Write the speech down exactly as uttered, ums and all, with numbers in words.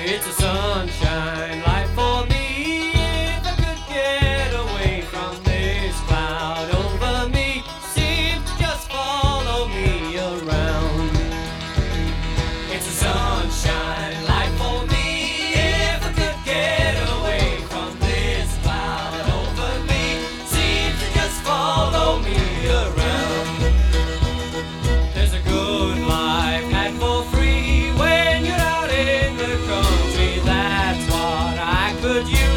It's a sunshine life for me. If I could get away from this cloud over me, seems to just follow me around. It's a sunshine life for me. If I could get away from this cloud over me, seems to just follow me around. There's a good life had for free when you're out in the country. That's what I could use.